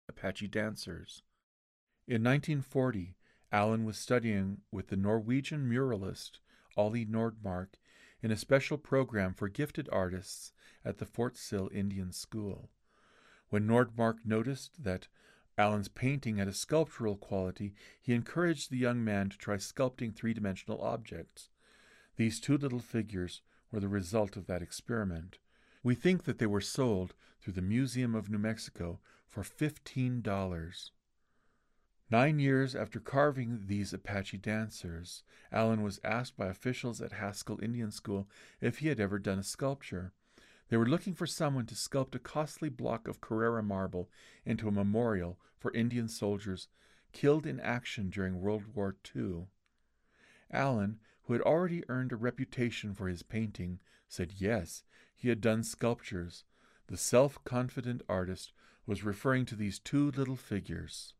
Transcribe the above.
Apache dancers. In 1940, Allen was studying with the Norwegian muralist Ollie Nordmark in a special program for gifted artists at the Fort Sill Indian School. When Nordmark noticed that Allen's painting had a sculptural quality, he encouraged the young man to try sculpting three-dimensional objects. These two little figures were the result of that experiment. We think that they were sold through the Museum of New Mexico for $15. 9 years after carving these Apache dancers, Allen was asked by officials at Haskell Indian School if he had ever done a sculpture. They were looking for someone to sculpt a costly block of Carrara marble into a memorial for Indian soldiers killed in action during World War II. Allen, who had already earned a reputation for his painting, said yes, he had done sculptures. The self-confident artist was referring to these two little figures.